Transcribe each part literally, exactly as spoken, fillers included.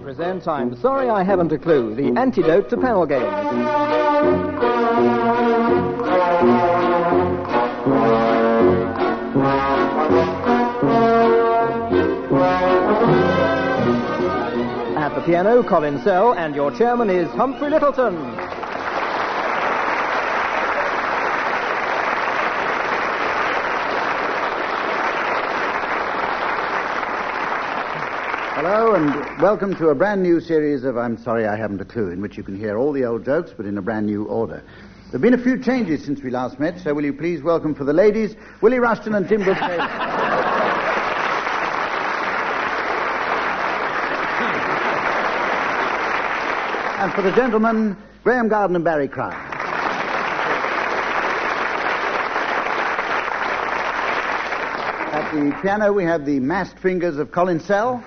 present I'm Sorry I Haven't a Clue, the antidote to panel games. At the piano, Colin Sell, and your chairman is Humphrey Littleton. Hello, and welcome to a brand new series of I'm Sorry I Haven't a Clue, in which you can hear all the old jokes, but in a brand new order. There have been a few changes since we last met, so will you please welcome for the ladies, Willie Rushton and Tim Brooke Taylor. And for the gentlemen, Graham Garden and Barry Crine. At the piano, we have the masked fingers of Colin Sell.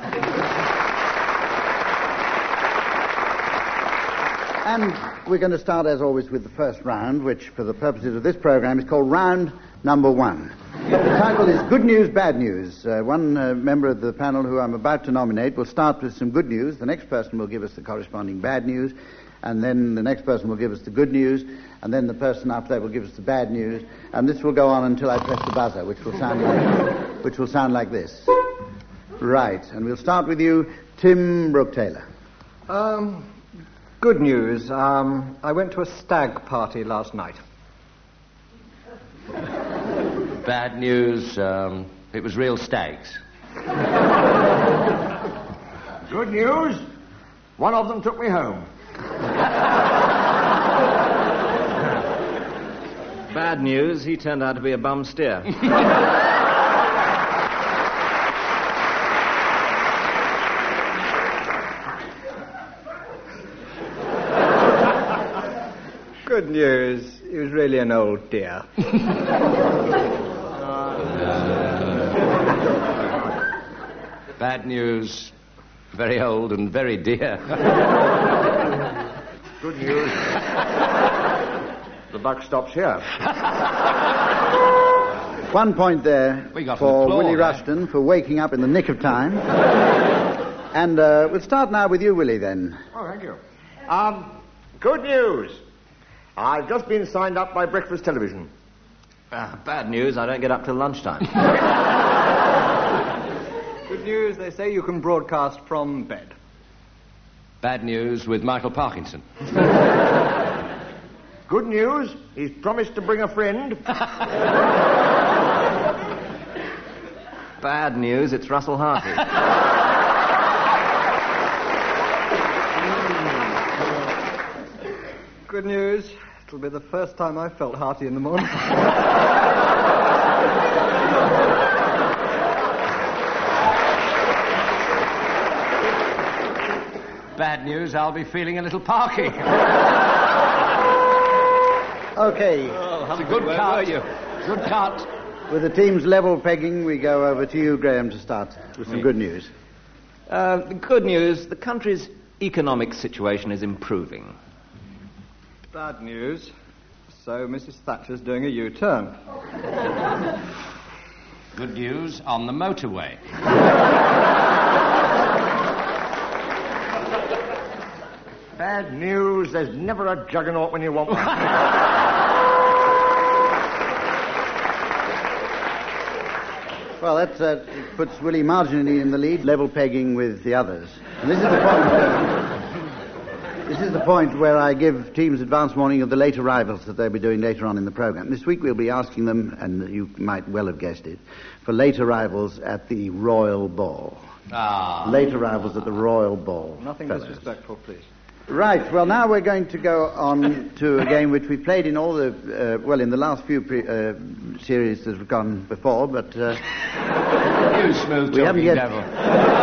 And we're going to start, as always, with the first round, which, for the purposes of this program, is called Round Number One. The title is Good News, Bad News. Uh, one uh, member of the panel who I'm about to nominate will start with some good news. The next person will give us the corresponding bad news. And then the next person will give us the good news. And then the person after that will give us the bad news. And this will go on until I press the buzzer, which will sound like, which will sound like this. Right. And we'll start with you, Tim Brooke Taylor. Um... Good news. Um, I went to a stag party last night. Bad news. Um, it was real stags. Good news. One of them took me home. Bad news. He turned out to be a bum steer. Good news. He was really an old dear. Bad news. Very old and very dear. Good news. The buck stops here. One point there We got for an applause, Willie eh? Rushton for waking up in the nick of time. And uh, we'll start now with you, Willie, then. Oh, thank you. Um, good news. I've just been signed up by Breakfast Television. Uh, bad news. I don't get up till lunchtime. Good news, they say you can broadcast from bed. Bad news with Michael Parkinson. Good news. He's promised to bring a friend. Bad news. It's Russell Harty. Good news, it'll be the first time I've felt hearty in the morning. Bad news. I'll be feeling a little parky. Okay. It's a good cut. Good cut. With the team's level pegging, we go over to you, Graham, to start with some good news. Uh, the good news. The country's economic situation is improving. Bad news. So Missus Thatcher's doing a U-turn. Good news on the motorway. Bad news. There's never a juggernaut when you want one. Well, that uh, puts Willie marginally in the lead, level pegging with the others. And this is the point. Uh, this is the point where I give teams advance warning of the late arrivals that they'll be doing later on in the program. This week we'll be asking them, and you might well have guessed it, for late arrivals at the Royal Ball. Ah. Late arrivals at the Royal Ball. Nothing fellows. disrespectful, please. Right, well, now we're going to go on to a game which we played in all the, uh, well, in the last few pre- uh, series that have gone before, but... Uh, You smooth we haven't talking yet... devil.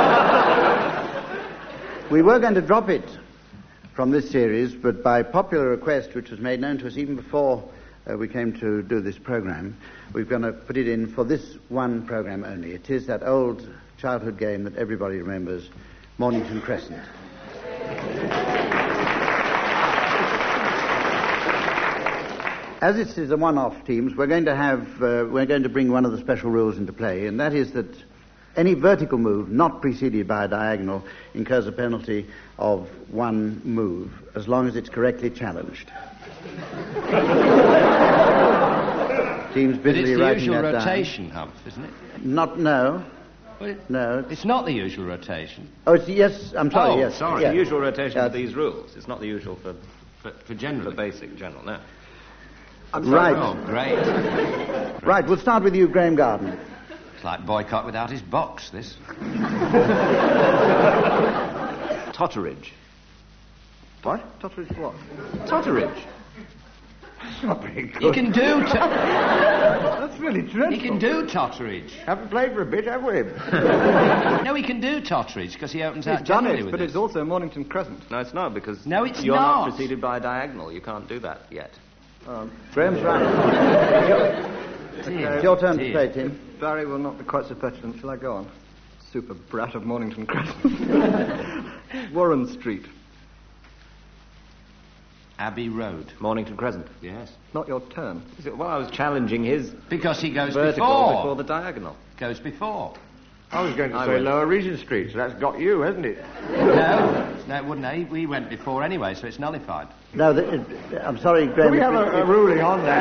We were going to drop it from this series, but by popular request, which was made known to us even before uh, we came to do this program, we're going to put it in for this one program only. It is that old childhood game that everybody remembers, Mornington Crescent. As this is a one-off, teams, we're going to have, uh, we're going to bring one of the special rules into play, and that is that Any vertical move not preceded by a diagonal incurs a penalty of one move, as long as it's correctly challenged. Teams But busily it's the writing usual that rotation, Humph, isn't it? down. Not, no. Well, it- No. It's not the usual rotation. Oh, it's, yes, I'm sorry, Oh, yes. Sorry, yes. the usual rotation Yeah. for these rules. It's not the usual for, For, for general. for basic general, no. Right. Oh, great. Right, we'll start with you, Graham Garden. It's like boycott without his box, this. Totterage. What? Totteridge what? Totterage. He can do... To- That's really dreadful. he can do Totteridge. Haven't played for a bit, have we? No, he can do Totteridge, because he opens He's out done generally it, with but this. it's also Mornington Crescent. No, it's not, because No, it's you're not. not preceded by a diagonal. You can't do that yet. Um, Graham's right. Dear, It's your turn to dear. play, Tim. Barry will not be quite so petulant. Shall I go on? Super brat of Mornington Crescent. Warren Street. Abbey Road. Mornington Crescent. Yes. Not your turn. Is it- Well, I was challenging his Because he goes vertical before. before the diagonal. Goes before. I was going to I say went. Lower Regent Street, so that's got you, hasn't it? No, no, it wouldn't. He, we went before anyway, so it's nullified. No, the, it, I'm sorry, Can Graham. we have a, a ruling on that?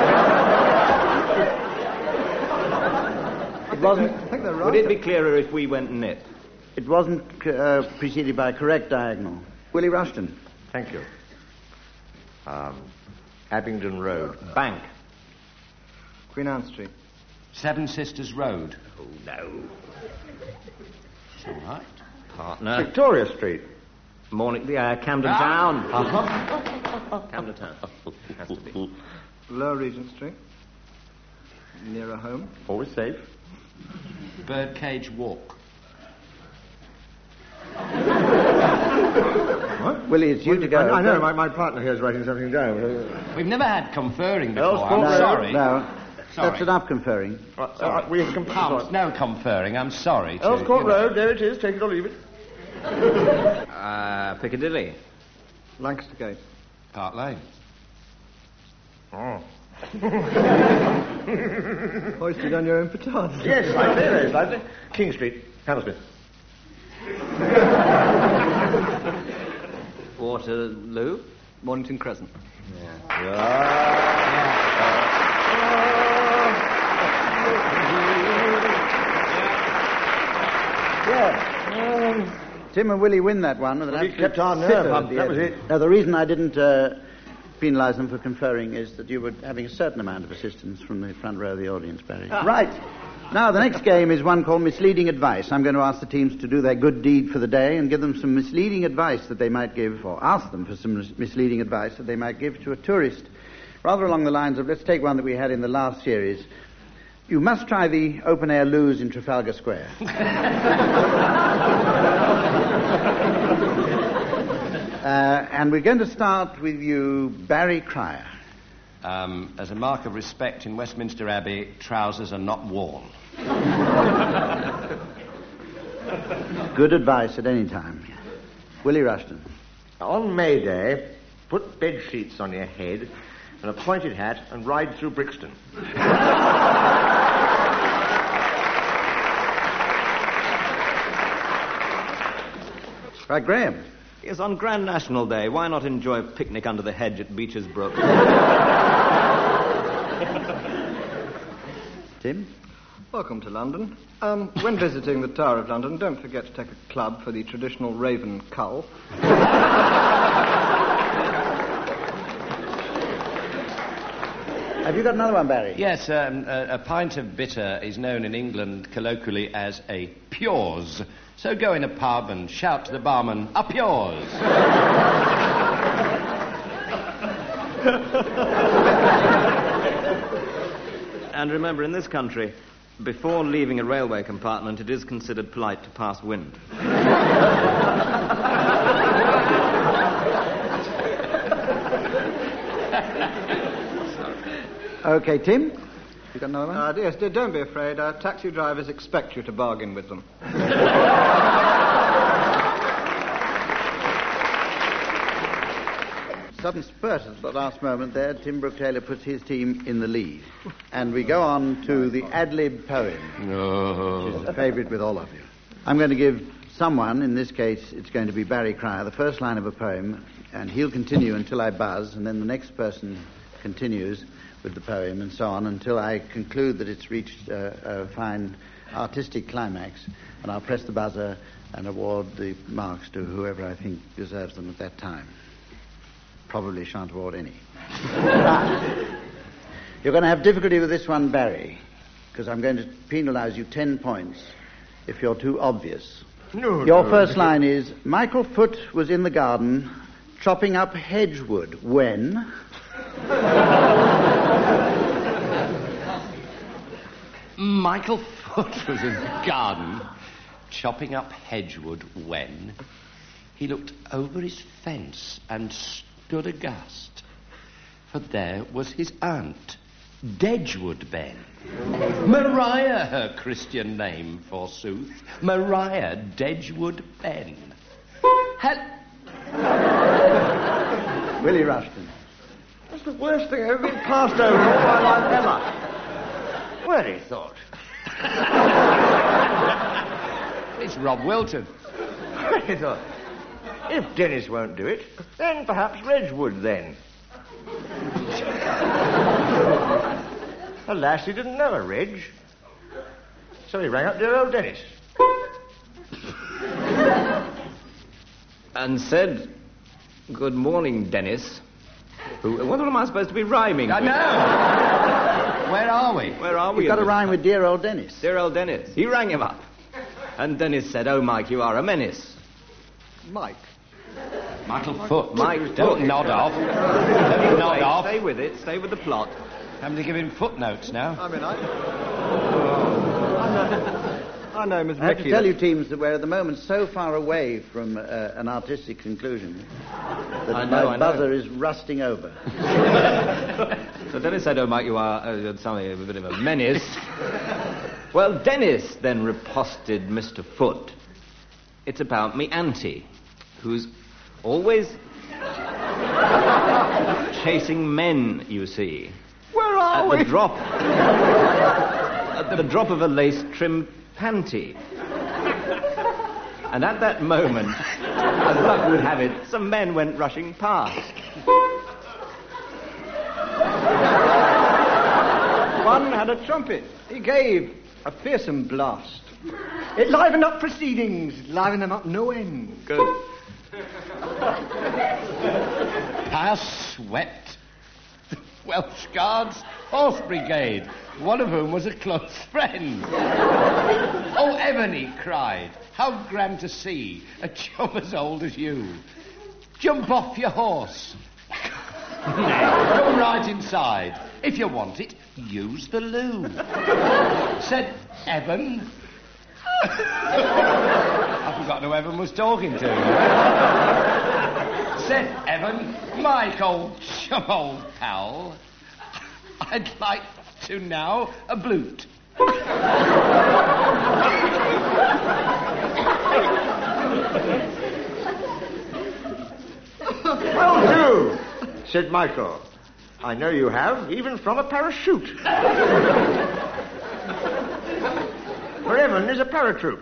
It wasn't, I think they're right. Would it be clearer if we went nip? it wasn't uh, preceded by a correct diagonal. Willie Rushton. Thank you. Um, Abingdon Road. Bank. Queen Anne Street. Seven Sisters Road. Oh, no. It's all right. Partner. Victoria Street. Morning... Yeah, Camden Ah. Town. Camden Town. Has to be. Lower Regent Street. Nearer home. Always safe. Birdcage Walk. Willie, it's you to go. I, I know, my, my partner here is writing something down. We've never had conferring before. Else, I'm no, sorry. No, Sorry. that's enough conferring. Uh, uh, we can Humps, no conferring. I'm sorry. To, Earls Court you know. Road, there it is, take it or leave it. Uh, Piccadilly. Lancaster Gate. Park Lane. Oh. Hoisted on your own petard. Yes, slightly, very slightly. King Street, Hammersmith. Waterloo. Mornington Crescent. Tim and Willie win that one. With an Well, we absolute kept our nerve sitter up, at the that end. was it. Now, the reason I didn't uh, penalise them for conferring is that you were having a certain amount of assistance from the front row of the audience, Barry. Right. Now, the next game is one called Misleading Advice. I'm going to ask the teams to do their good deed for the day and give them some misleading advice that they might give, or ask them for some mis- misleading advice that they might give to a tourist. Rather along the lines of, let's take one that we had in the last series. You must try the open-air loos in Trafalgar Square. Uh, and we're going to start with you, Barry Cryer. Um, as a mark of respect in Westminster Abbey, trousers are not worn. Good advice at any time. Willie Rushton. On May Day, put bed sheets on your head and a pointed hat and ride through Brixton. Right, Graham. Yes, on Grand National Day, why not enjoy a picnic under the hedge at Beecher's Brook? Tim. Welcome to London. Um, when visiting the Tower of London, don't forget to take a club for the traditional raven cull. Have you got another one, Barry? Yes, um, a, a pint of bitter is known in England colloquially as a pures. So go in a pub and shout to the barman, "Up yours!" And remember, in this country, before leaving a railway compartment, it is considered polite to pass wind. Okay, Tim. You got another one? Uh, yes, d- don't be afraid. Uh, taxi drivers expect you to bargain with them. sudden spurt at the last moment there, Tim Brooke Taylor puts his team in the lead. And we go on to the ad-lib poem, No. which is a favourite with all of you. I'm going to give someone, in this case it's going to be Barry Cryer, the first line of a poem, and he'll continue until I buzz, and then the next person continues with the poem, and so on, until I conclude that it's reached uh, a fine artistic climax, and I'll press the buzzer and award the marks to whoever I think deserves them at that time. Probably shan't award any. You're going to have difficulty with this one, Barry, because I'm going to penalise you ten points if you're too obvious. No, Your no, first no. line is, Michael Foot was in the garden chopping up hedgewood when... Michael Foot was in the garden chopping up hedgewood when he looked over his fence and stood aghast, for there was his aunt, Dedgewood Ben. Maria, her Christian name, forsooth. Maria Dedgewood Ben. Hel- Willie Rushton. That's the worst thing I've ever been passed over in all my life ever. Well, he thought. It's Rob Wilton. Well, he thought. If Dennis won't do it, then perhaps Reg would then. Alas, he didn't know a Reg. So he rang up dear old Dennis. And said, "Good morning, Dennis." Who, what am I supposed to be rhyming? I know. Where are we? Where are we? You've got in to this? rhyme with dear old Dennis. Dear old Dennis. He rang him up. And Dennis said, "Oh, Mike, you are a menace." Mike. Michael Foot. Mike, Don't Foot. nod off. Don't nod Stay, off. stay with it. Stay with the plot. Having to give him footnotes now. I mean, I... I know, I know Miss I have to Mickey. tell that- you, teams, that we're at the moment so far away from uh, an artistic conclusion that I my know, I know. buzzer is rusting over. So Dennis said, "Oh, Mike, you are uh, something of a bit of a menace." Well, Dennis then riposted Mister Foot. "It's about me auntie, who's always chasing men, you see. Where are At we? the drop... at the drop of a lace-trimmed panty. And at that moment, as luck would have it, some men went rushing past. One had a trumpet. He gave a fearsome blast. It livened up proceedings, livened them up no end. Good. Past swept the Welsh Guards Horse Brigade, one of whom was a close friend. "Oh, Evan," he cried, "how grand to see a chum as old as you. Jump off your horse. Come right inside. If you want it, use the loo." Said Evan. I forgot who Evan was talking to. Said Evan, "Mike, old chum, old pal, I'd like to now a blute." Well, do, said Michael. I know you have, even from a parachute. For Evan is a paratroop.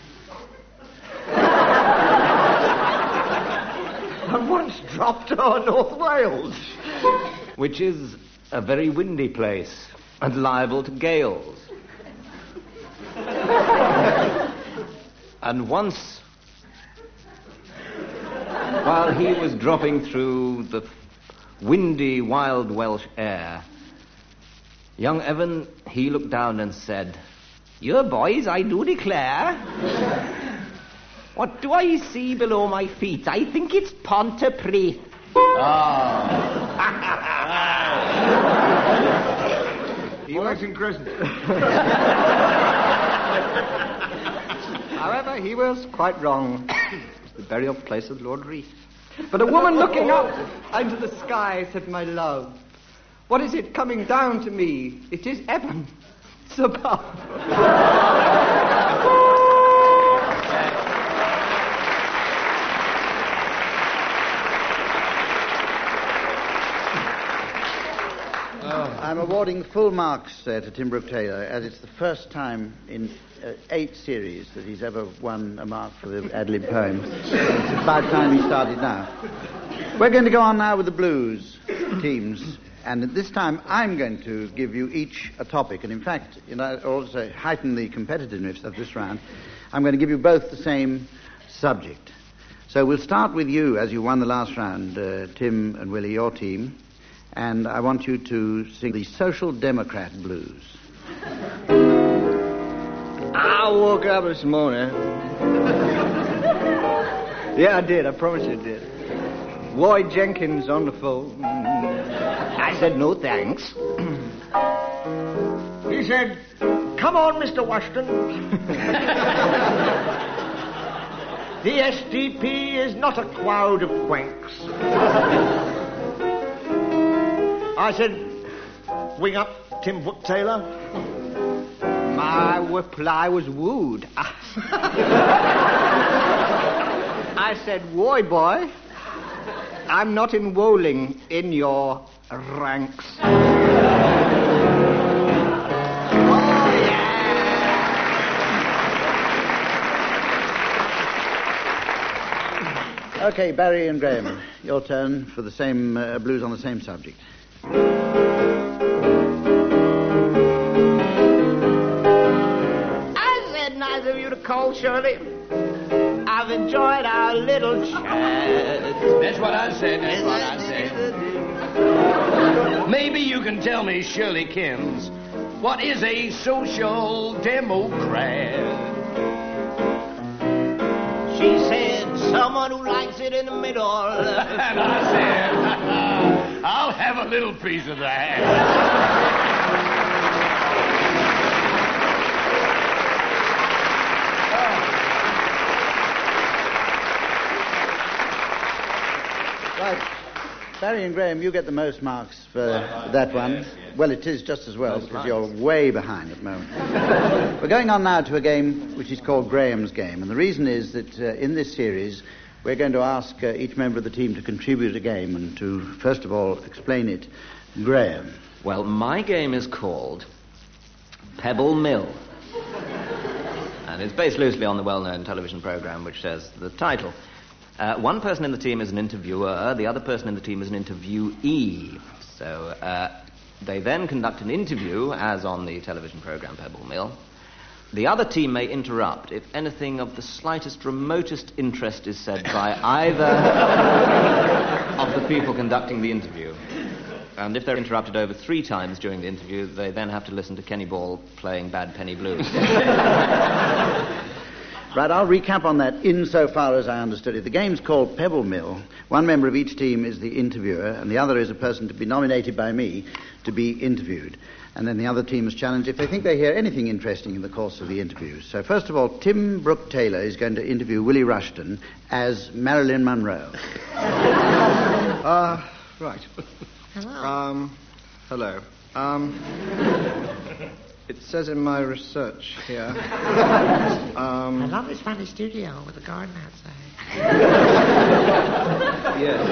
I once dropped on North Wales. Which is a very windy place and liable to gales. And once, while he was dropping through the windy, wild Welsh air, young Evan, he looked down and said, "You boys, I do declare, what do I see below my feet? I think it's Pontypridd." He works in Crescent. However, he was quite wrong. It's the burial place of Lord Reith. But a woman looking up into the sky said, "My love, what is it coming down to me? It is Evan. It's above." I'm awarding full marks uh, to Tim Brooke Taylor, as it's the first time in uh, eight series that he's ever won a mark for the ad-lib poem. It's about time he started now. We're going to go on now with the blues teams, and at this time I'm going to give you each a topic, and in fact, you know, also heighten the competitiveness of this round, I'm going to give you both the same subject. So we'll start with you, as you won the last round, uh, Tim and Willie, your team. And I want you to sing the Social Democrat Blues. I woke up this morning. Yeah, I did. I promise you I did. Roy Jenkins on the phone. I said, no thanks. He said, come on, Mister Washington. The S D P is not a crowd of wanks. I said, wing up, Tim Brooke Taylor. My reply was wooed. I said, Roy boy, I'm not enrolling in your ranks. Oh, yeah. Okay, Barry and Graham, your turn for the same uh, blues on the same subject. I said, nice of you to call, Shirley. I've enjoyed our little chat. That's what I said, that's what I said. Maybe you can tell me, Shirley Kimms, what is a social democrat? She said, someone who likes it in the middle. And I said, I'll have a little piece of that. Right. Barry and Graham, you get the most marks for that one. Well, it is just as well, because you're way behind at the moment. We're going on now to a game which is called Graham's Game, and the reason is that uh, in this series we're going to ask uh, each member of the team to contribute a game and to, first of all, explain it. Graham. Well, my game is called Pebble Mill. And it's based loosely on the well-known television program which says the title. Uh, one person in the team is an interviewer, the other person in the team is an interviewee. So uh, they then conduct an interview, as on the television program Pebble Mill. The other team may interrupt if anything of the slightest, remotest interest is said by either of the people conducting the interview. And if they're interrupted over three times during the interview, they then have to listen to Kenny Ball playing Bad Penny Blues. Right, I'll recap on that insofar as I understood it. The game's called Pebble Mill. One member of each team is the interviewer, and the other is a person to be nominated by me to be interviewed. And then the other team is challenged if they think they hear anything interesting in the course of the interview. So first of all, Tim Brooke Taylor is going to interview Willie Rushton as Marilyn Monroe. Uh, right. Hello. Um, hello. Um, it says in my research here... um, I love this funny studio with a garden outside. Yes.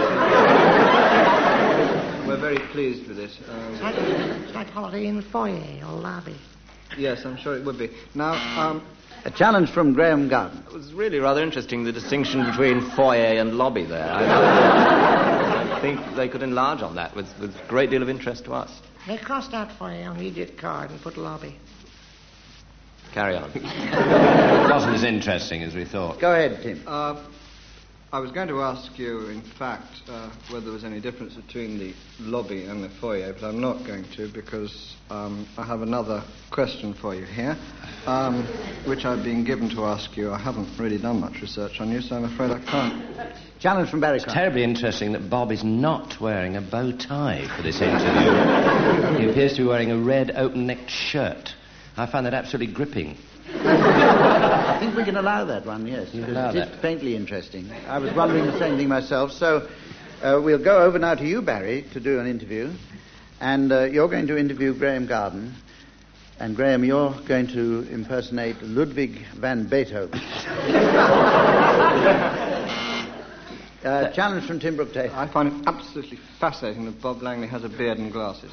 We're very pleased with it. Um, It's like, it's like Holiday Inn foyer or lobby. yes, I'm sure it would be. Now, um, A challenge from Graham Garden. It was really rather interesting, the distinction between foyer and lobby there. I, I think they could enlarge on that with, with a great deal of interest to us. They crossed out foyer on the idiot card and put lobby. Carry on. It wasn't as interesting as we thought. Go ahead, Tim. uh, I was going to ask you, in fact, uh, whether there was any difference between the lobby and the foyer, but I'm not going to because um, I have another question for you here, um, which I've been given to ask you. I haven't really done much research on you, so I'm afraid I can't. Challenge from Barry. It's terribly interesting that Bob is not wearing a bow tie for this interview. He appears to be wearing a red open-necked shirt. I find that absolutely gripping. I think we can allow that one, yes. You because allow it is that. faintly interesting. I was wondering the same thing myself. So uh, we'll go over now to you, Barry, to do an interview. And uh, you're going to interview Graham Garden. And, Graham, you're going to impersonate Ludwig van Beethoven. Uh, challenge from Tim Brooke Taylor. I find it absolutely fascinating that Bob Langley has a beard and glasses.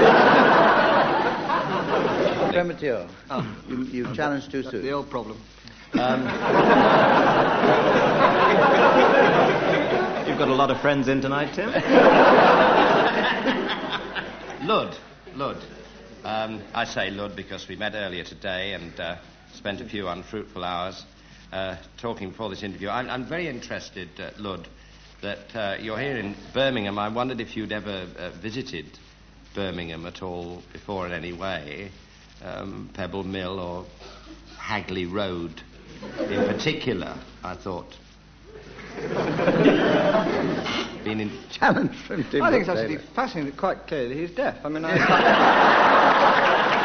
Premature. Oh. You, you challenged too That's soon. the old problem. Um, you've got a lot of friends in tonight, Tim? Lud, Lud. Um, I say Lud because we met earlier today and uh, spent a few unfruitful hours uh, talking before this interview. I'm, I'm very interested, uh, Lud, that uh, you're here in Birmingham. I wondered if you'd ever uh, visited Birmingham at all before in any way, um, Pebble Mill or Hagley Road in particular, I thought. Been in... Challenge from Tim I think it's Brooke actually Taylor. fascinating, quite clear that he's deaf. I mean, I...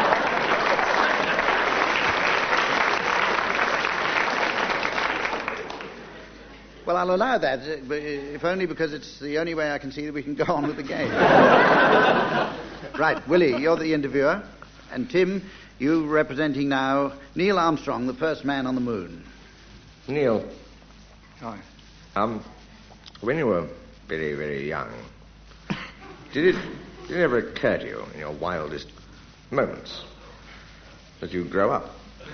Well, I'll allow that, uh, but, uh, if only because it's the only way I can see that we can go on with the game. Right, Willie, you're the interviewer. And Tim, you representing now Neil Armstrong, the first man on the moon. Neil, Hi. um, when you were very, very young, did it, did it ever occur to you in your wildest moments that you'd grow up?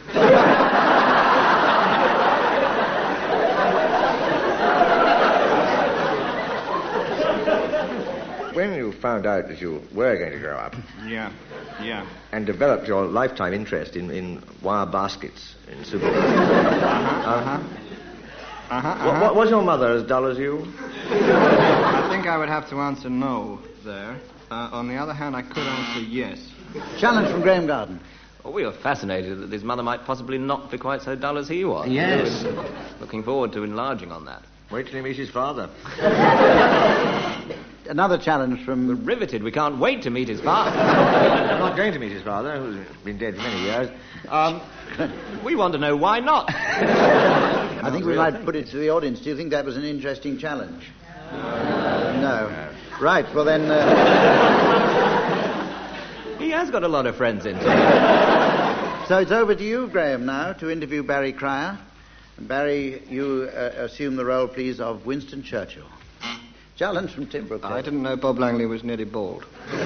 When you found out that you were going to grow up Yeah, yeah. and developed your lifetime interest in, in wire baskets in supermarkets, Uh-huh, uh-huh. Uh-huh, uh-huh. wa- wa- was your mother as dull as you? I think I would have to answer no there. Uh, on the other hand, I could answer yes. Challenge from Graham Garden. Well, we were fascinated that his mother might possibly not be quite so dull as he was. Yes. Looking forward to enlarging on that. Wait till he meets his father. Another challenge We're from... riveted. We can't wait to meet his father. I'm not going to meet his father, who's been dead for many years. Um, we want to know why not. I think we might put it to the audience. Do you think that was an interesting challenge? Uh, no. Right, well then... Uh... He has got a lot of friends in town. So it's over to you, Graham, now, to interview Barry Cryer. Barry, you uh, assume the role, please, of Winston Churchill. Challenge from Tim Brooke. I didn't know Bob Langley was nearly bald.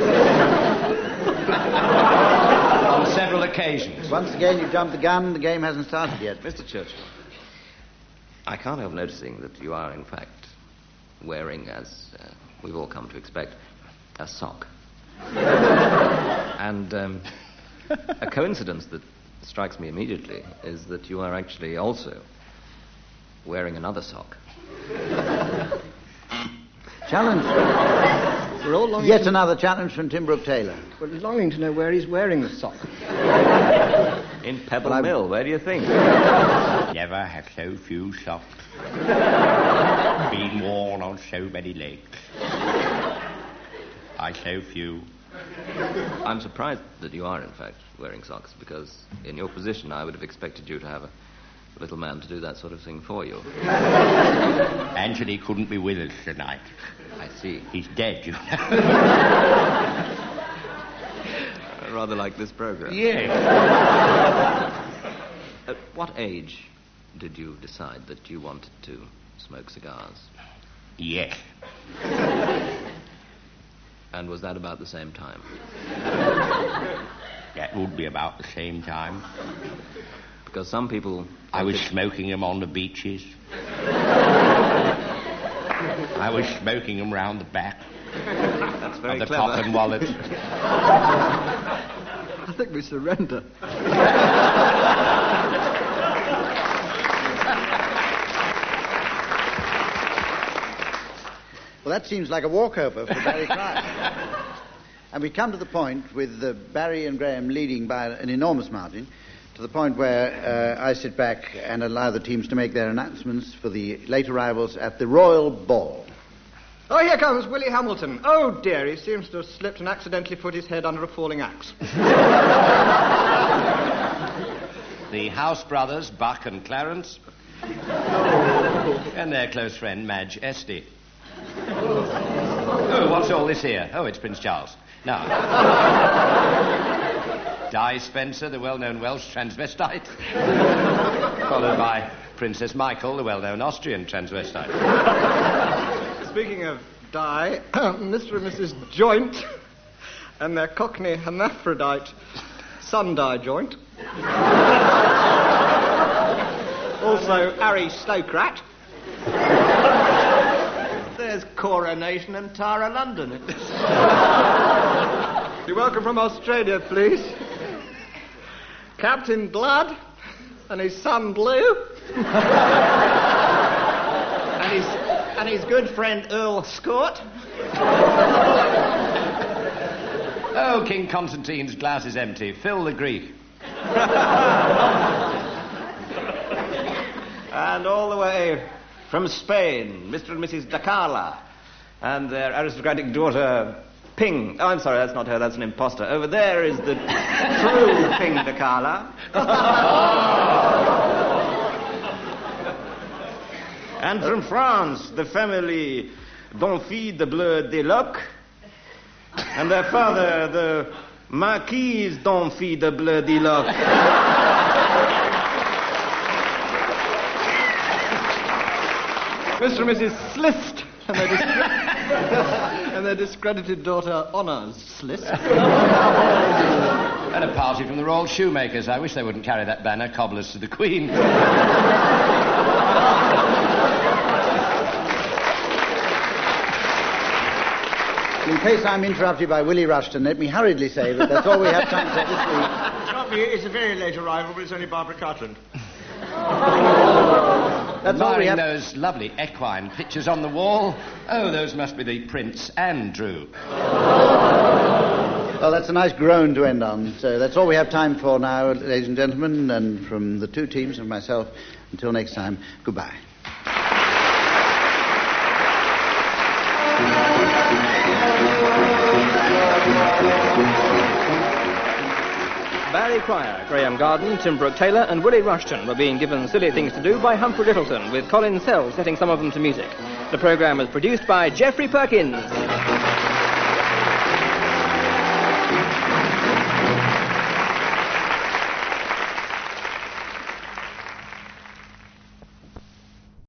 On several occasions. Once again, you jumped the gun. The game hasn't started yet. Mister Churchill, I can't help noticing that you are, in fact, wearing, as uh, we've all come to expect, a sock. And um, a coincidence that strikes me immediately is that you are actually also wearing another sock. Challenge. We're all longing Yet to... another challenge from Tim Brooke Taylor. We're longing to know where he's wearing the sock. In Pebble Well, Mill, where do you think? Never have so few socks been worn on so many legs. I so few. I'm surprised that you are, in fact, wearing socks, because in your position I would have expected you to have a little man to do that sort of thing for you. Anthony couldn't be with us tonight. I see. He's dead, you know. Rather like this program. Yes. At what age did you decide that you wanted to smoke cigars? Yes. And was that about the same time? That would be about the same time. Because some people... I was smoking them on the beaches. I was smoking them round the back That's very of the clever. pocket wallet. I think we surrender. Well, that seems like a walkover for Barry Cryer. And we come to the point with uh, Barry and Graham leading by an enormous margin, to the point where uh, I sit back and allow the teams to make their announcements for the late arrivals at the Royal Ball. Oh, here comes Willie Hamilton. Oh, dear, he seems to have slipped and accidentally put his head under a falling axe. The House brothers, Buck and Clarence. And their close friend, Madge Esty. Oh, what's all this here? Oh, it's Prince Charles. Now, Di Spencer, the well-known Welsh transvestite. Followed by Princess Michael, the well-known Austrian transvestite. Speaking of Di, Mister and Missus Joint and their Cockney hermaphrodite son Di Joint. Also, Harry Stokrat. There's Coronation and Tara London. You're welcome from Australia, please. Captain Blood and his son Blue. and his and his good friend Earl Scott. Oh, King Constantine's glass is empty. Fill the Greek. And all the way from Spain, Mister and Missus Dakala, and their aristocratic daughter, Ping. Oh, I'm sorry, that's not her, that's an imposter. Over there is the true Ping Dakala. And from France, the family Donfille de Bleu de Loc, and their father, the Marquise Donfille de Bleu de Loc. Mister and Missus Slist and their, discre- and their discredited daughter Honours Slist. And a party from the Royal Shoemakers. I wish they wouldn't carry that banner, cobblers to the Queen. In case I'm interrupted by Willie Rushton, let me hurriedly say that that's all we have time for this week. It's not me, it's a very late arrival, but it's only Barbara Cartland. That's all we Admiring have. those lovely equine pictures on the wall. Oh, those must be the Prince Andrew. Well, that's a nice groan to end on. So that's all we have time for now, ladies and gentlemen. And from the two teams and myself, until next time, goodbye. Barry Cryer, Graham Garden, Tim Brooke-Taylor and Willie Rushton were being given silly things to do by Humphrey Littleton, with Colin Sells setting some of them to music. The programme was produced by Geoffrey Perkins.